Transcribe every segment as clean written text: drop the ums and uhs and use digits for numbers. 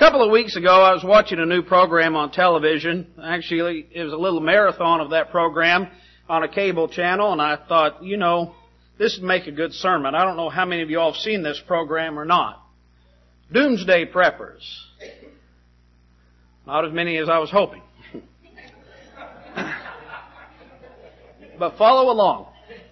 couple of weeks ago, I was watching a new program on television. Actually, it was a little marathon of that program on a cable channel, and I thought, this would make a good sermon. I don't know how many of you all have seen this program or not. Doomsday Preppers. Not as many as I was hoping. But follow along.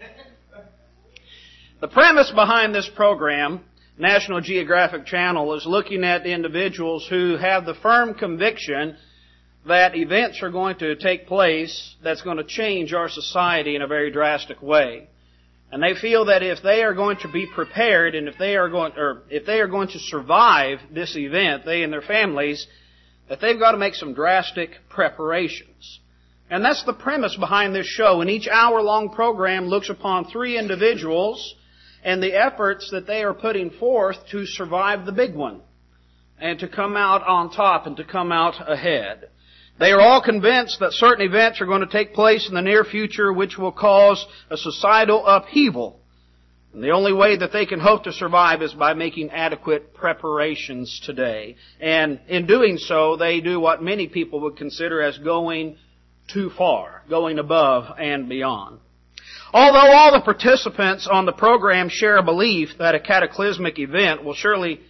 The premise behind this program, National Geographic Channel, is looking at individuals who have the firm conviction that events are going to take place that's going to change our society in a very drastic way. And they feel that if they are going to be prepared and if they are going to survive this event, they and their families, that they've got to make some drastic preparations. And that's the premise behind this show. And each hour-long program looks upon three individuals and the efforts that they are putting forth to survive the big one and to come out on top and to come out ahead. They are all convinced that certain events are going to take place in the near future which will cause a societal upheaval. And the only way that they can hope to survive is by making adequate preparations today. And in doing so, they do what many people would consider as going too far, going above and beyond. Although all the participants on the program share a belief that a cataclysmic event will shortly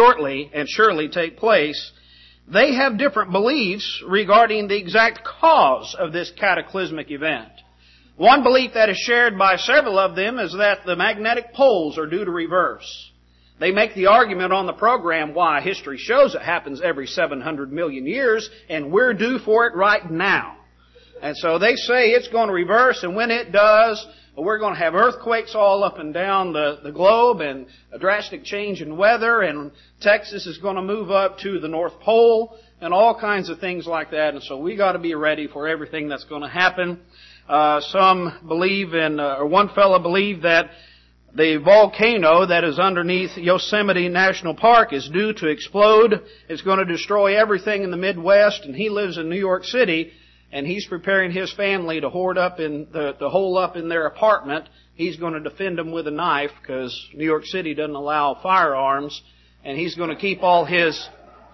take place, they have different beliefs regarding the exact cause of this cataclysmic event. One belief that is shared by several of them is that the magnetic poles are due to reverse. They make the argument on the program why history shows it happens every 700 million years and we're due for it right now. And so they say it's going to reverse, and when it does, we're going to have earthquakes all up and down the globe and a drastic change in weather, and Texas is going to move up to the North Pole and all kinds of things like that. And so we got to be ready for everything that's going to happen. Some believe one fellow believed that the volcano that is underneath Yosemite National Park is due to explode. It's going to destroy everything in the Midwest, and he lives in New York City. And he's preparing his family to hole up in their apartment. He's going to defend them with a knife because New York City doesn't allow firearms, and he's going to keep all his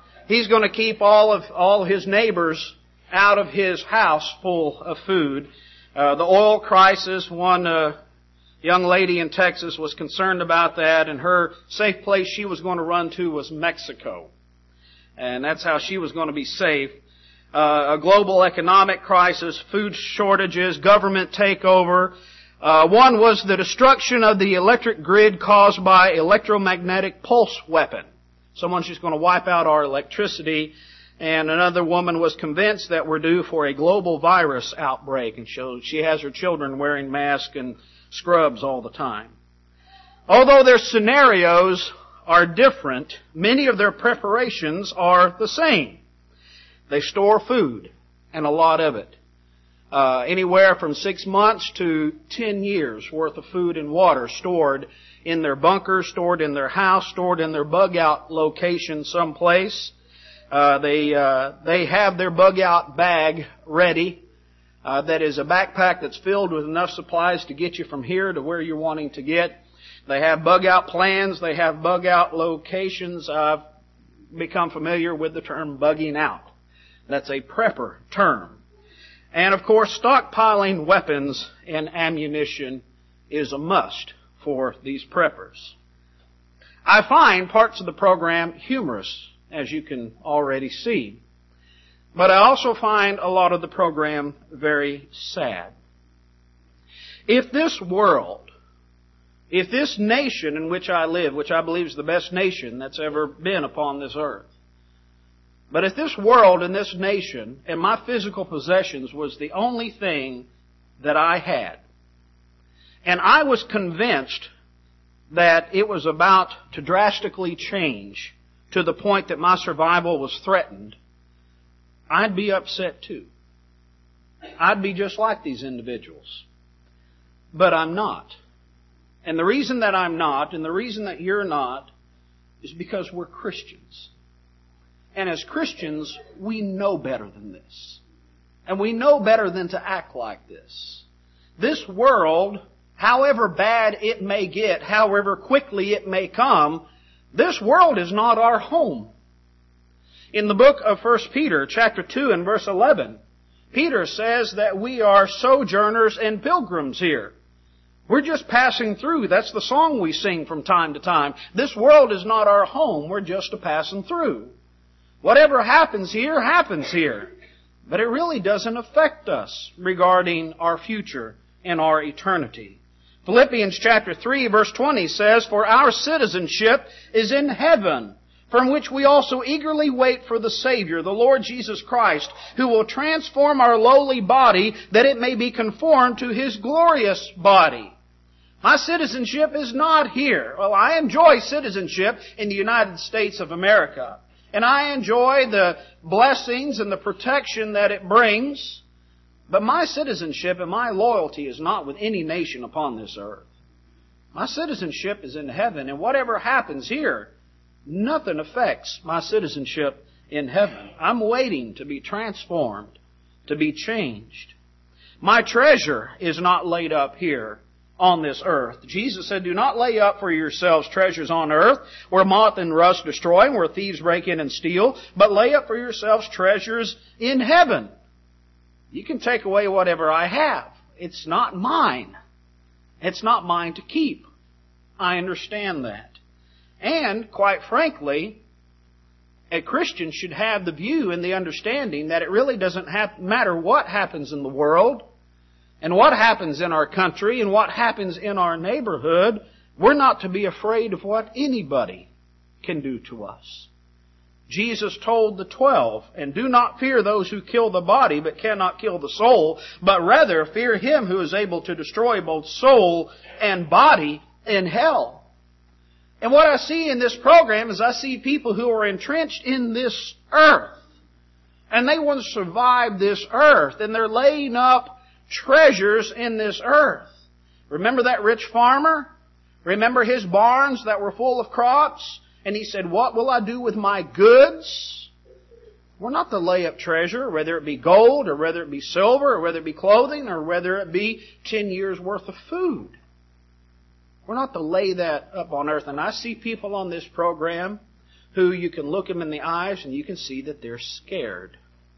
neighbors out of his house full of food. The oil crisis, one young lady in Texas was concerned about that, and her safe place she was going to run to was Mexico, and that's how she was going to be safe. A global economic crisis, food shortages, government takeover. One was the destruction of the electric grid caused by electromagnetic pulse weapon. Someone's just going to wipe out our electricity. And another woman was convinced that we're due for a global virus outbreak. And so she has her children wearing masks and scrubs all the time. Although their scenarios are different, many of their preparations are the same. They store food, and a lot of it. Anywhere from 6 months to 10 years worth of food and water stored in their bunkers, stored in their house, stored in their bug-out location someplace. They have their bug-out bag ready. That is a backpack that's filled with enough supplies to get you from here to where you're wanting to get. They have bug-out plans. They have bug-out locations. I've become familiar with the term bugging out. That's a prepper term. And of course, stockpiling weapons and ammunition is a must for these preppers. I find parts of the program humorous, as you can already see. But I also find a lot of the program very sad. If this world, if this nation in which I live, which I believe is the best nation that's ever been upon this earth, but if this world and this nation and my physical possessions was the only thing that I had, and I was convinced that it was about to drastically change to the point that my survival was threatened, I'd be upset too. I'd be just like these individuals. But I'm not. And the reason that I'm not, and the reason that you're not, is because we're Christians. And as Christians, we know better than this. And we know better than to act like this. This world, however bad it may get, however quickly it may come, this world is not our home. In the book of 1 Peter, chapter 2 and verse 11, Peter says that we are sojourners and pilgrims here. We're just passing through. That's the song we sing from time to time. This world is not our home. We're just passing through. Whatever happens here, happens here. But it really doesn't affect us regarding our future and our eternity. Philippians chapter 3 verse 20 says, "For our citizenship is in heaven, from which we also eagerly wait for the Savior, the Lord Jesus Christ, who will transform our lowly body that it may be conformed to His glorious body." My citizenship is not here. Well, I enjoy citizenship in the United States of America. And I enjoy the blessings and the protection that it brings. But my citizenship and my loyalty is not with any nation upon this earth. My citizenship is in heaven, and whatever happens here, nothing affects my citizenship in heaven. I'm waiting to be transformed, to be changed. My treasure is not laid up here on this earth. Jesus said, "Do not lay up for yourselves treasures on earth, where moth and rust destroy, and where thieves break in and steal, but lay up for yourselves treasures in heaven." You can take away whatever I have. It's not mine. It's not mine to keep. I understand that. And, quite frankly, a Christian should have the view and the understanding that it really doesn't matter what happens in the world, and what happens in our country, and what happens in our neighborhood. We're not to be afraid of what anybody can do to us. Jesus told the 12, "And do not fear those who kill the body, but cannot kill the soul, but rather fear Him who is able to destroy both soul and body in hell." And what I see in this program is I see people who are entrenched in this earth. And they want to survive this earth, and they're laying up treasures in this earth. Remember that rich farmer? Remember his barns that were full of crops? And he said, "What will I do with my goods?" We're not to lay up treasure, whether it be gold, or whether it be silver, or whether it be clothing, or whether it be 10 years' worth of food. We're not to lay that up on earth. And I see people on this program who you can look them in the eyes and you can see that they're scared.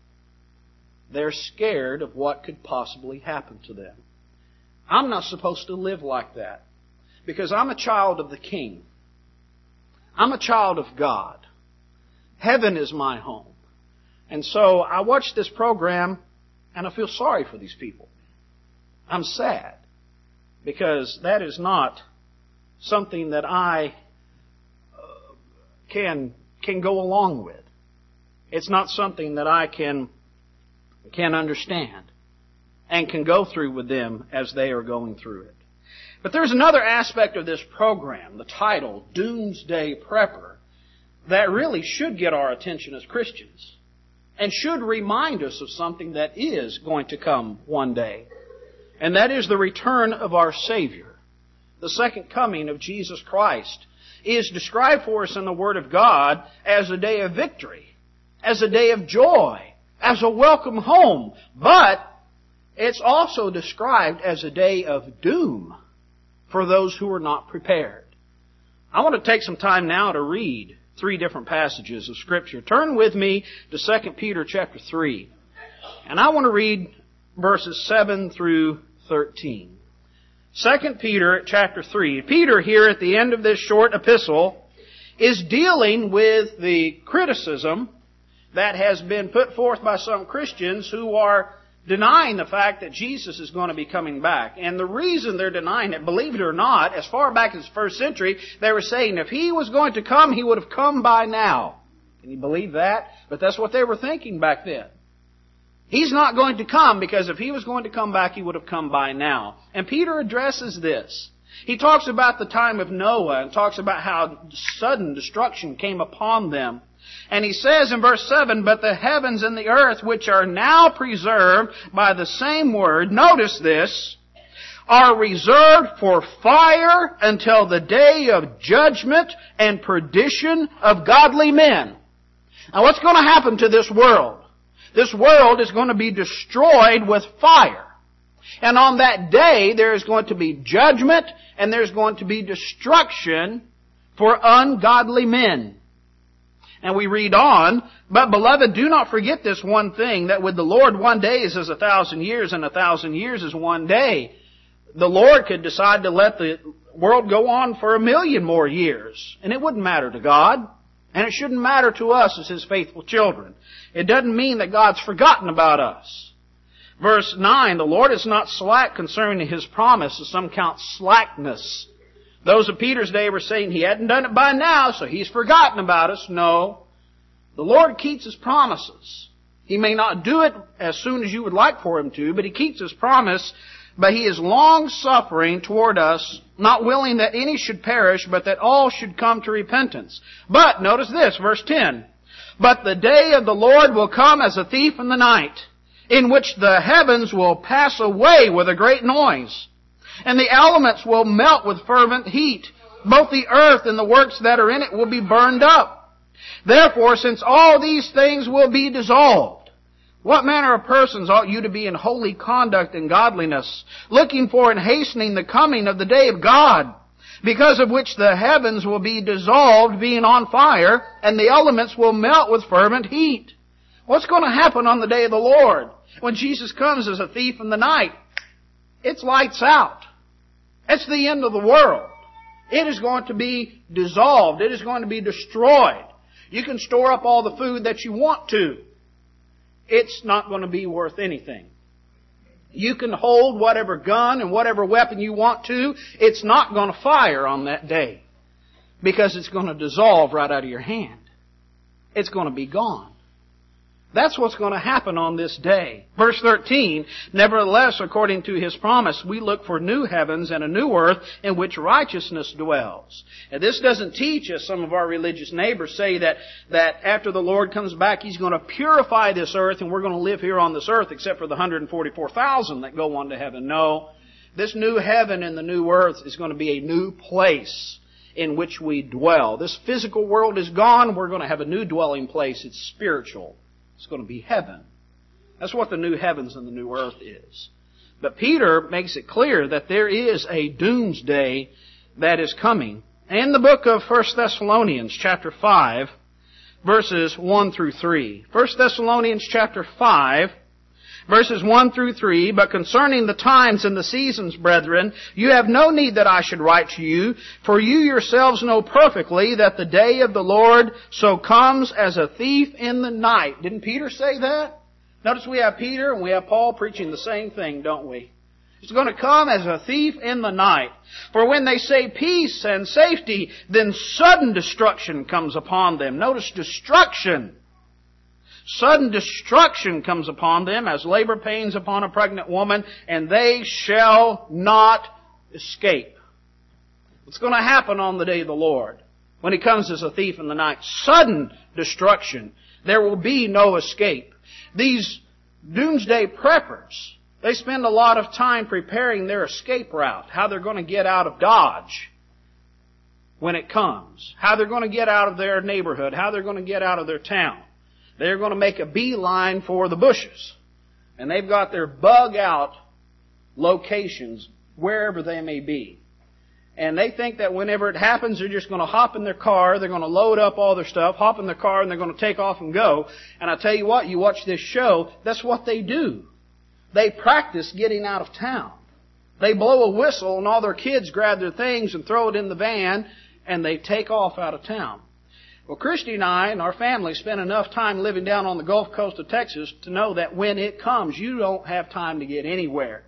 They're scared of what could possibly happen to them. I'm not supposed to live like that, because I'm a child of the King. I'm a child of God. Heaven is my home. And so I watch this program and I feel sorry for these people. I'm sad, because that is not something that I can go along with. It's not something that I can understand and can go through with them as they are going through it. But there's another aspect of this program, the title, Doomsday Prepper, that really should get our attention as Christians and should remind us of something that is going to come one day. And that is the return of our Savior. The second coming of Jesus Christ is described for us in the Word of God as a day of victory, as a day of joy, as a welcome home. But it's also described as a day of doom for those who are not prepared. I want to take some time now to read 3 different passages of Scripture. Turn with me to 2 Peter chapter 3. And I want to read verses 7 through 13. 2 Peter chapter 3. Peter here at the end of this short epistle is dealing with the criticism that has been put forth by some Christians who are denying the fact that Jesus is going to be coming back. And the reason they're denying it, believe it or not, as far back as the first century, they were saying if He was going to come, He would have come by now. Can you believe that? But that's what they were thinking back then. He's not going to come, because if He was going to come back, He would have come by now. And Peter addresses this. He talks about the time of Noah and talks about how sudden destruction came upon them. And he says in verse 7, "But the heavens and the earth, which are now preserved by the same word," notice this, "are reserved for fire until the day of judgment and perdition of godly men." Now what's going to happen to this world? This world is going to be destroyed with fire. And on that day there is going to be judgment and there's going to be destruction for ungodly men. And we read on, "But, beloved, do not forget this one thing, that with the Lord 1 day is as 1,000 years, and 1,000 years is 1 day." The Lord could decide to let the world go on for 1,000,000 more years, and it wouldn't matter to God. And it shouldn't matter to us as His faithful children. It doesn't mean that God's forgotten about us. Verse 9, "The Lord is not slack concerning His promise, as some count slackness." Those of Peter's day were saying He hadn't done it by now, so He's forgotten about us. No. The Lord keeps His promises. He may not do it as soon as you would like for Him to, but He keeps His promise. But He is long-suffering toward us, not willing that any should perish, but that all should come to repentance. But, notice this, verse 10, "But the day of the Lord will come as a thief in the night, in which the heavens will pass away with a great noise, and the elements will melt with fervent heat. Both the earth and the works that are in it will be burned up. Therefore, since all these things will be dissolved, what manner of persons ought you to be in holy conduct and godliness, looking for and hastening the coming of the day of God, because of which the heavens will be dissolved, being on fire, and the elements will melt with fervent heat." What's going to happen on the day of the Lord? When Jesus comes as a thief in the night, it's lights out. It's the end of the world. It is going to be dissolved. It is going to be destroyed. You can store up all the food that you want to. It's not going to be worth anything. You can hold whatever gun and whatever weapon you want to. It's not going to fire on that day, because it's going to dissolve right out of your hand. It's going to be gone. That's what's going to happen on this day. Verse 13, "Nevertheless, according to His promise, we look for new heavens and a new earth in which righteousness dwells." And this doesn't teach us, some of our religious neighbors say that after the Lord comes back, He's going to purify this earth and we're going to live here on this earth except for the 144,000 that go on to heaven. No. This new heaven and the new earth is going to be a new place in which we dwell. This physical world is gone. We're going to have a new dwelling place. It's spiritual. It's going to be heaven. That's what the new heavens and the new earth is. But Peter makes it clear that there is a doomsday that is coming. In the book of 1 Thessalonians chapter 5, verses 1 through 3. 1 Thessalonians chapter 5, verses 1 through 3, "But concerning the times and the seasons, brethren, you have no need that I should write to you, for you yourselves know perfectly that the day of the Lord so comes as a thief in the night." Didn't Peter say that? Notice we have Peter and we have Paul preaching the same thing, don't we? It's going to come as a thief in the night. "For when they say peace and safety, then sudden destruction comes upon them." Notice destruction. Sudden destruction comes upon them as labor pains upon a pregnant woman, and they shall not escape. What's going to happen on the day of the Lord when He comes as a thief in the night? Sudden destruction. There will be no escape. These doomsday preppers, they spend a lot of time preparing their escape route, how they're going to get out of Dodge when it comes, how they're going to get out of their neighborhood, how they're going to get out of their town. They're going to make a beeline for the bushes. And they've got their bug-out locations wherever they may be. And they think that whenever it happens, they're just going to hop in their car, they're going to load up all their stuff, hop in their car, and they're going to take off and go. And I tell you what, you watch this show, that's what they do. They practice getting out of town. They blow a whistle, and all their kids grab their things and throw it in the van, and they take off out of town. Well, Christy and I and our family spent enough time living down on the Gulf Coast of Texas to know that when it comes, you don't have time to get anywhere.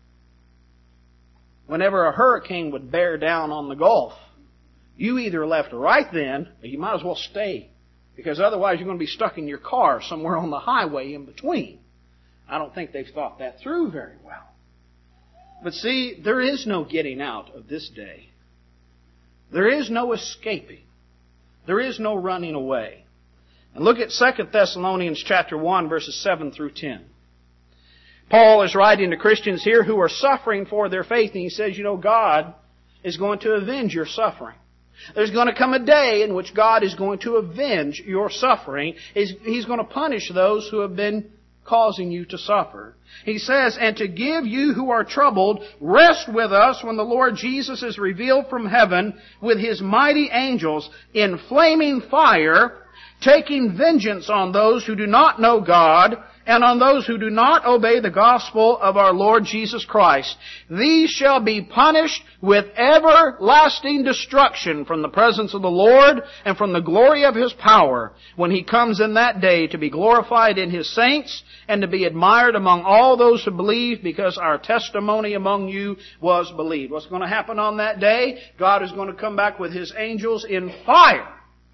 Whenever a hurricane would bear down on the Gulf, you either left right then, or you might as well stay, because otherwise you're going to be stuck in your car somewhere on the highway in between. I don't think they've thought that through very well. But see, there is no getting out of this day. There is no escaping. There is no running away. And look at 2 Thessalonians chapter 1, verses 7 through 10. Paul is writing to Christians here who are suffering for their faith, and he says, you know, God is going to avenge your suffering. There's going to come a day in which God is going to avenge your suffering. He's going to punish those who have been causing you to suffer. He says, and to give you who are troubled rest with us when the Lord Jesus is revealed from heaven with His mighty angels in flaming fire, taking vengeance on those who do not know God and on those who do not obey the gospel of our Lord Jesus Christ. These shall be punished with everlasting destruction from the presence of the Lord and from the glory of His power, when He comes in that day to be glorified in His saints and to be admired among all those who believe, because our testimony among you was believed. What's going to happen on that day? God is going to come back with His angels in fire.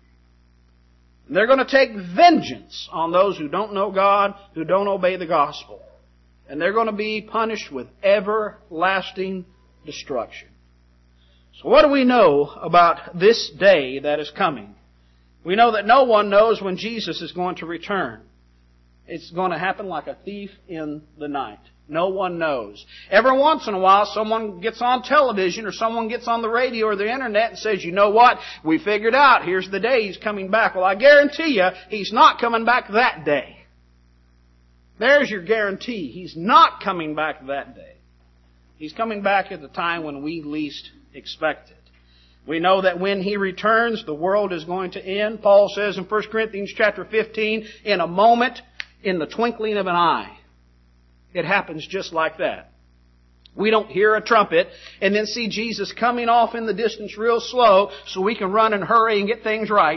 And they're going to take vengeance on those who don't know God, who don't obey the gospel. And they're going to be punished with everlasting destruction. So what do we know about this day that is coming? We know that no one knows when Jesus is going to return. It's going to happen like a thief in the night. No one knows. Every once in a while, someone gets on television or someone gets on the radio or the internet and says, you know what? We figured out. Here's the day He's coming back. Well, I guarantee you, He's not coming back that day. There's your guarantee. He's not coming back that day. He's coming back at the time when we least expect it. We know that when He returns, the world is going to end. Paul says in 1 Corinthians chapter 15, in a moment, in the twinkling of an eye. It happens just like that. We don't hear a trumpet and then see Jesus coming off in the distance real slow so we can run and hurry and get things right.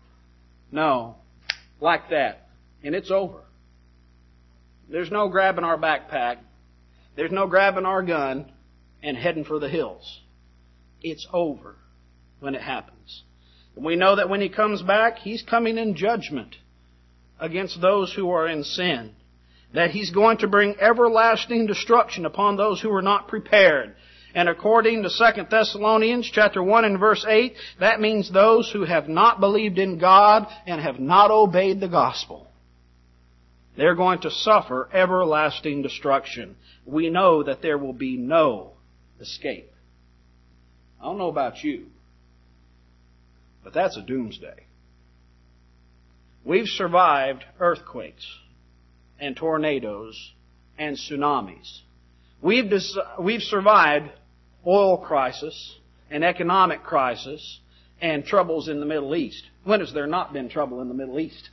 No. Like that. And it's over. There's no grabbing our backpack. There's no grabbing our gun and heading for the hills. It's over when it happens. And we know that when He comes back, He's coming in judgment against those who are in sin. That He's going to bring everlasting destruction upon those who are not prepared. And according to 2 Thessalonians chapter 1 and verse 8, that means those who have not believed in God and have not obeyed the gospel. They're going to suffer everlasting destruction. We know that there will be no escape. I don't know about you, but that's a doomsday. We've survived earthquakes and tornadoes and tsunamis. We've survived oil crisis and economic crisis and troubles in the Middle East. When has there not been trouble in the Middle East?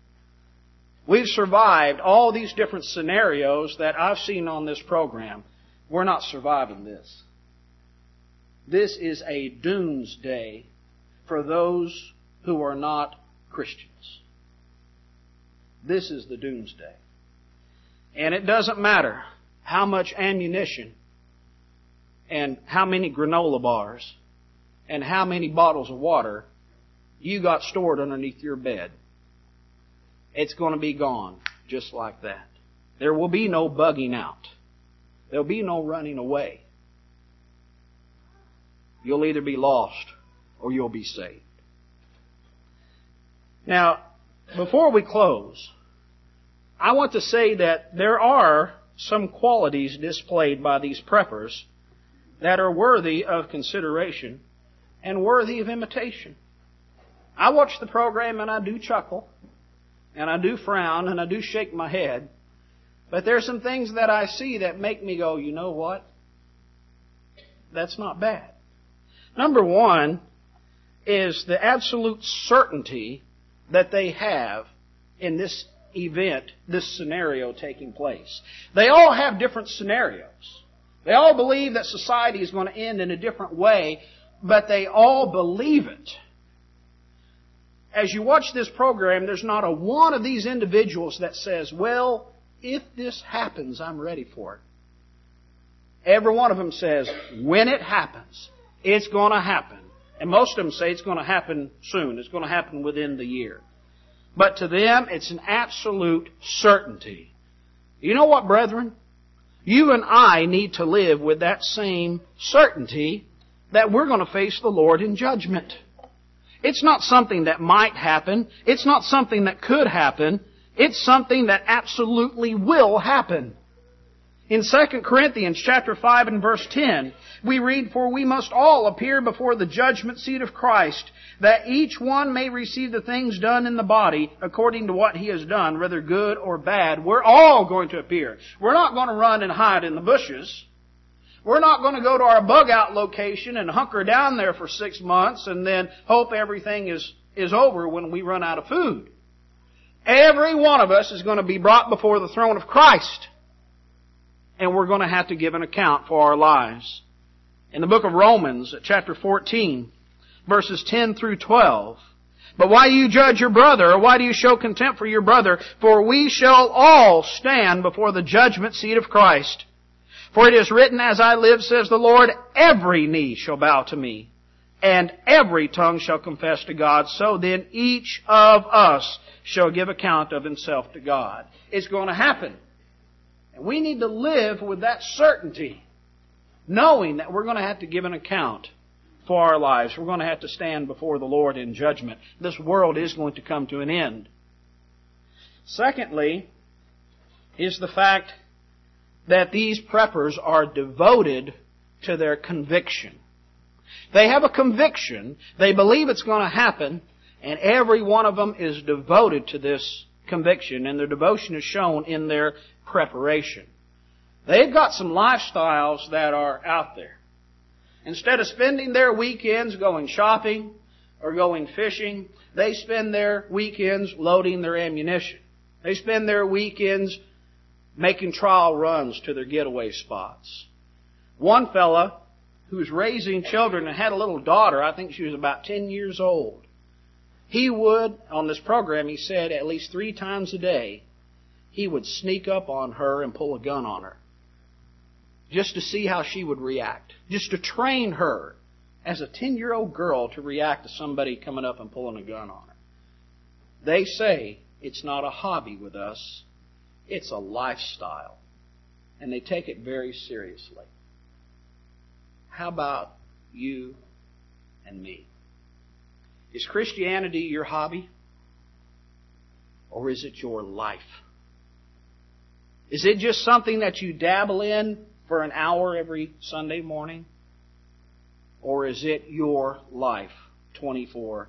We've survived all these different scenarios that I've seen on this program. We're not surviving this. This is a doomsday for those who are not Christians. This is the doomsday. And it doesn't matter how much ammunition and how many granola bars and how many bottles of water you got stored underneath your bed. It's going to be gone just like that. There will be no bugging out. There'll be no running away. You'll either be lost or you'll be saved. Now, before we close, I want to say that there are some qualities displayed by these preppers that are worthy of consideration and worthy of imitation. I watch the program and I do chuckle, and I do frown, and I do shake my head, but there's some things that I see that make me go, you know what? That's not bad. Number one is the absolute certainty that they have in this event, this scenario taking place. They all have different scenarios. They all believe that society is going to end in a different way, but they all believe it. As you watch this program, there's not a one of these individuals that says, well, if this happens, I'm ready for it. Every one of them says, when it happens, it's going to happen. And most of them say it's going to happen soon. It's going to happen within the year. But to them, it's an absolute certainty. You know what, brethren? You and I need to live with that same certainty that we're going to face the Lord in judgment. It's not something that might happen. It's not something that could happen. It's something that absolutely will happen. In 2 Corinthians chapter 5 and verse 10, we read, "For we must all appear before the judgment seat of Christ, that each one may receive the things done in the body according to what he has done, whether good or bad." We're all going to appear. We're not going to run and hide in the bushes. We're not going to go to our bug out location and hunker down there for 6 months and then hope everything is is over when we run out of food. Every one of us is going to be brought before the throne of Christ. And we're going to have to give an account for our lives. In the book of Romans, chapter 14, verses 10 through 12. But why do you judge your brother, or why do you show contempt for your brother? For we shall all stand before the judgment seat of Christ. For it is written, as I live, says the Lord, every knee shall bow to me, and every tongue shall confess to God. So then each of us shall give account of himself to God. It's going to happen. And we need to live with that certainty, knowing that we're going to have to give an account for our lives. We're going to have to stand before the Lord in judgment. This world is going to come to an end. Secondly, is the fact that these preppers are devoted to their conviction. They have a conviction, they believe it's going to happen, and every one of them is devoted to this conviction, and their devotion is shown in their preparation. They've got some lifestyles that are out there. Instead of spending their weekends going shopping or going fishing, they spend their weekends loading their ammunition. They spend their weekends making trial runs to their getaway spots. One fella who was raising children and had a little daughter, I think she was about 10 years old. He would, on this program, he said at least 3 times a day, he would sneak up on her and pull a gun on her. Just to see how she would react. Just to train her as a 10-year-old girl to react to somebody coming up and pulling a gun on her. They say it's not a hobby with us. It's a lifestyle. And they take it very seriously. How about you and me? Is Christianity your hobby? Or is it your life? Is it just something that you dabble in for an hour every Sunday morning? Or is it your life 24/7?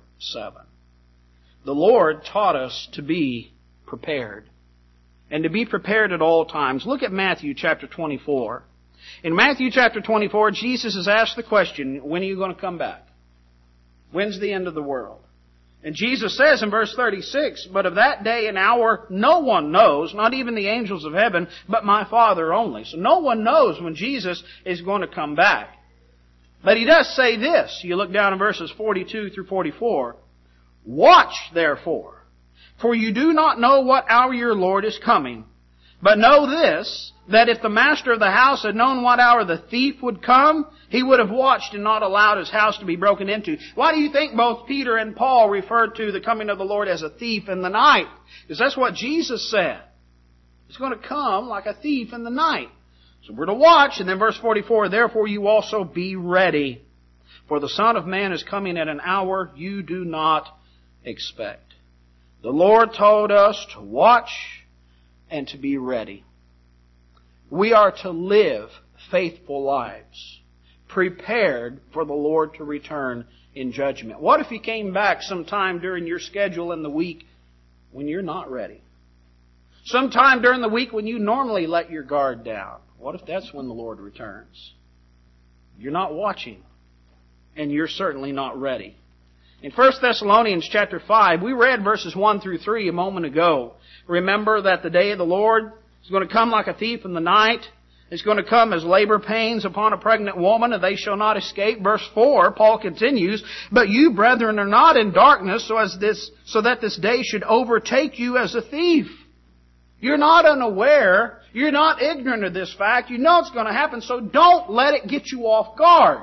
The Lord taught us to be prepared. And to be prepared at all times. Look at Matthew chapter 24. In Matthew chapter 24, Jesus is asked the question, when are you going to come back? When's the end of the world? And Jesus says in verse 36, but of that day and hour no one knows, not even the angels of heaven, but my Father only. So no one knows when Jesus is going to come back. But He does say this. You look down in verses 42 through 44. Watch therefore, for you do not know what hour your Lord is coming. But know this, that if the master of the house had known what hour the thief would come, he would have watched and not allowed his house to be broken into. Why do you think both Peter and Paul referred to the coming of the Lord as a thief in the night? Because that's what Jesus said. It's going to come like a thief in the night. So we're to watch. And then verse 44, therefore you also be ready, for the Son of Man is coming at an hour you do not expect. The Lord told us to watch and to be ready. We are to live faithful lives, prepared for the Lord to return in judgment. What if He came back sometime during your schedule in the week when you're not ready? Sometime during the week when you normally let your guard down. What if that's when the Lord returns? You're not watching, and you're certainly not ready. In 1 Thessalonians chapter 5, we read verses 1 through 3 a moment ago. Remember that the day of the Lord is going to come like a thief in the night. It's going to come as labor pains upon a pregnant woman, and they shall not escape. Verse 4, Paul continues, but you, brethren, are not in darkness so that this day should overtake you as a thief. You're not unaware. You're not ignorant of this fact. You know it's going to happen, so don't let it get you off guard.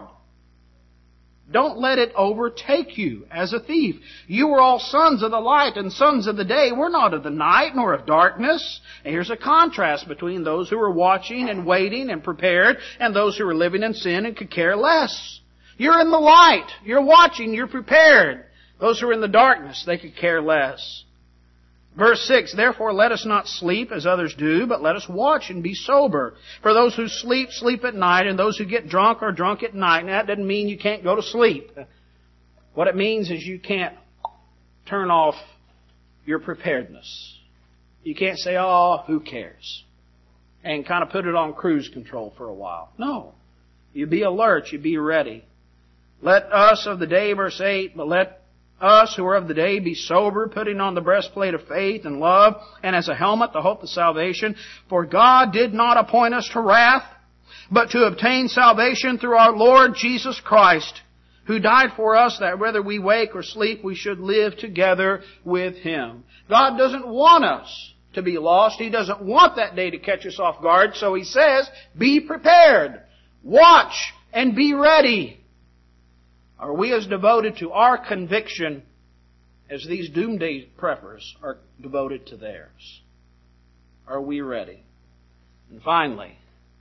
Don't let it overtake you as a thief. You are all sons of the light and sons of the day. We're not of the night nor of darkness. And here's a contrast between those who are watching and waiting and prepared and those who are living in sin and could care less. You're in the light. You're watching. You're prepared. Those who are in the darkness, they could care less. Verse 6, therefore let us not sleep as others do, but let us watch and be sober. For those who sleep, sleep at night, and those who get drunk are drunk at night. And that doesn't mean you can't go to sleep. What it means is you can't turn off your preparedness. You can't say, oh, who cares? And kind of put it on cruise control for a while. No. You be alert. You be ready. Let us of the day, verse 8, but let us who are of the day, be sober, putting on the breastplate of faith and love, and as a helmet the hope of salvation. For God did not appoint us to wrath, but to obtain salvation through our Lord Jesus Christ, who died for us, that whether we wake or sleep, we should live together with Him. God doesn't want us to be lost. He doesn't want that day to catch us off guard. So He says, be prepared. Watch and be ready. Are we as devoted to our conviction as these doomsday preppers are devoted to theirs? Are we ready? And finally,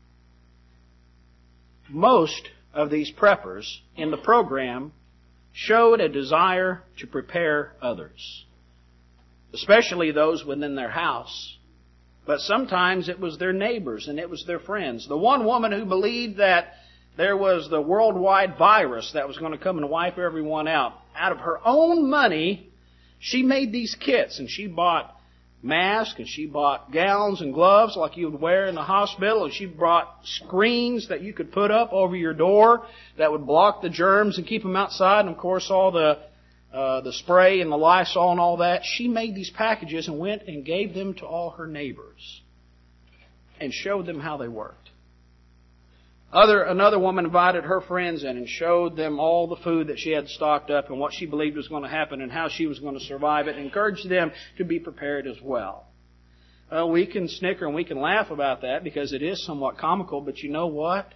most of these preppers in the program showed a desire to prepare others, especially those within their house. But sometimes it was their neighbors and it was their friends. The one woman who believed that there was the worldwide virus that was going to come and wipe everyone out of her own money, she made these kits, and she bought masks, and she bought gowns and gloves like you would wear in the hospital, and she brought screens that you could put up over your door that would block the germs and keep them outside, and of course all the spray and the Lysol and all that. She made these packages and went and gave them to all her neighbors and showed them how they worked. Another woman invited her friends in and showed them all the food that she had stocked up and what she believed was going to happen and how she was going to survive it, and encouraged them to be prepared as well. We can snicker and we can laugh about that because it is somewhat comical, but you know what?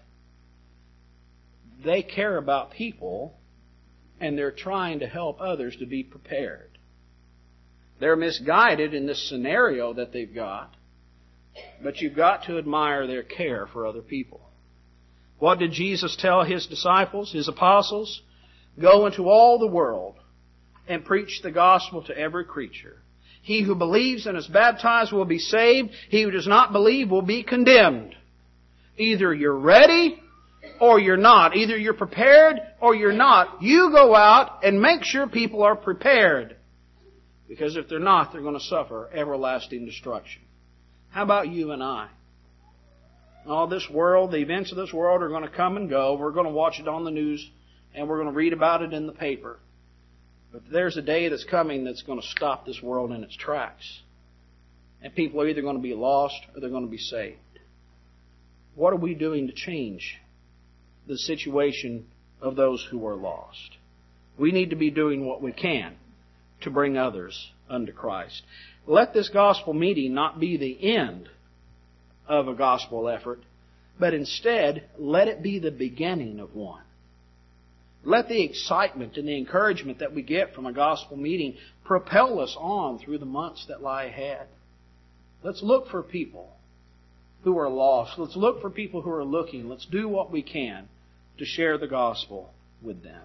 They care about people, and they're trying to help others to be prepared. They're misguided in this scenario that they've got, but you've got to admire their care for other people. What did Jesus tell His disciples, His apostles? Go into all the world and preach the gospel to every creature. He who believes and is baptized will be saved. He who does not believe will be condemned. Either you're ready or you're not. Either you're prepared or you're not. You go out and make sure people are prepared. Because if they're not, they're going to suffer everlasting destruction. How about you and I? All this world, the events of this world are going to come and go. We're going to watch it on the news, and we're going to read about it in the paper. But there's a day that's coming that's going to stop this world in its tracks. And people are either going to be lost or they're going to be saved. What are we doing to change the situation of those who are lost? We need to be doing what we can to bring others unto Christ. Let this gospel meeting not be the end of a gospel effort, but instead let it be the beginning of one. Let the excitement and the encouragement that we get from a gospel meeting propel us on through the months that lie ahead. Let's look for people who are lost. Let's look for people who are looking. Let's do what we can to share the gospel with them.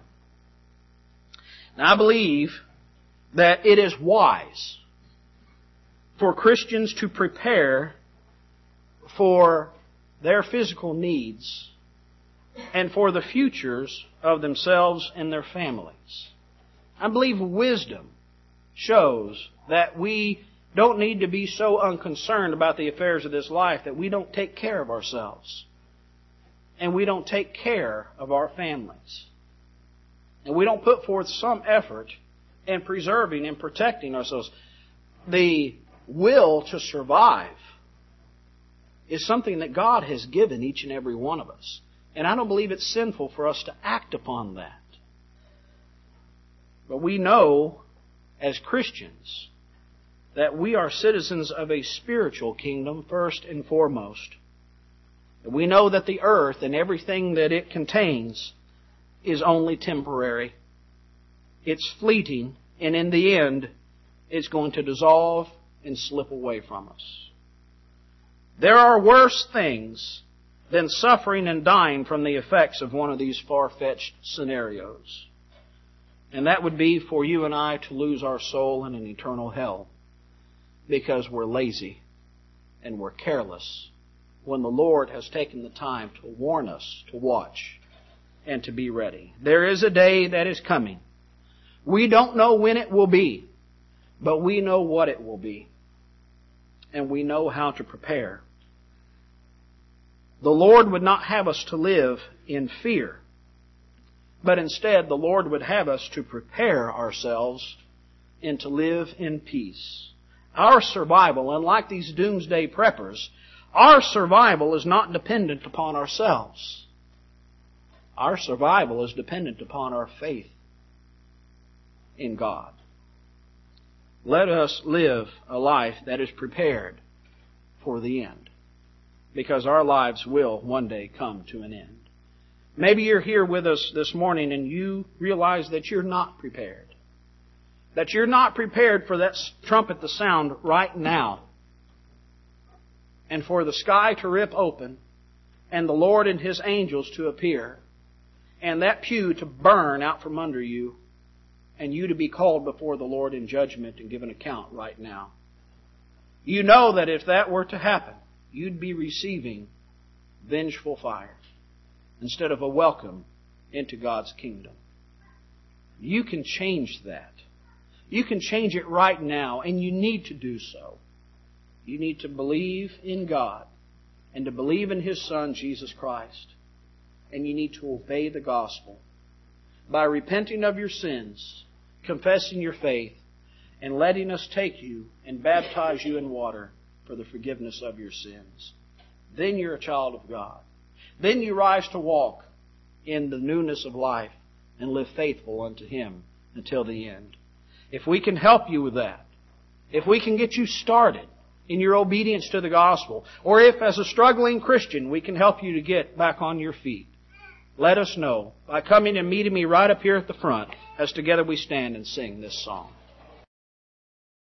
Now, I believe that it is wise for Christians to prepare for their physical needs and for the futures of themselves and their families. I believe wisdom shows that we don't need to be so unconcerned about the affairs of this life that we don't take care of ourselves and we don't take care of our families. And we don't put forth some effort in preserving and protecting ourselves. The will to survive is something that God has given each and every one of us. And I don't believe it's sinful for us to act upon that. But we know, as Christians, that we are citizens of a spiritual kingdom first and foremost. We know that the earth and everything that it contains is only temporary. It's fleeting, and in the end, it's going to dissolve and slip away from us. There are worse things than suffering and dying from the effects of one of these far-fetched scenarios. And that would be for you and I to lose our soul in an eternal hell because we're lazy and we're careless when the Lord has taken the time to warn us to watch and to be ready. There is a day that is coming. We don't know when it will be, but we know what it will be. And we know how to prepare. The Lord would not have us to live in fear, But instead, the Lord would have us to prepare ourselves and to live in peace. Our survival, unlike these doomsday preppers, our survival is not dependent upon ourselves. Our survival is dependent upon our faith in God. Let us live a life that is prepared for the end, because our lives will one day come to an end. Maybe you're here with us this morning and you realize that you're not prepared. That you're not prepared for that trumpet to sound right now. And for the sky to rip open and the Lord and His angels to appear. And that pew to burn out from under you and you to be called before the Lord in judgment and give an account right now. You know that if that were to happen, you'd be receiving vengeful fire instead of a welcome into God's kingdom. You can change that. You can change it right now, and you need to do so. You need to believe in God and to believe in His Son, Jesus Christ. And you need to obey the gospel by repenting of your sins, confessing your faith, and letting us take you and baptize you in water for the forgiveness of your sins. Then you're a child of God. Then you rise to walk in the newness of life and live faithful unto Him until the end. If we can help you with that, if we can get you started in your obedience to the gospel, or if as a struggling Christian we can help you to get back on your feet, let us know by coming and meeting me right up here at the front as together we stand and sing this song.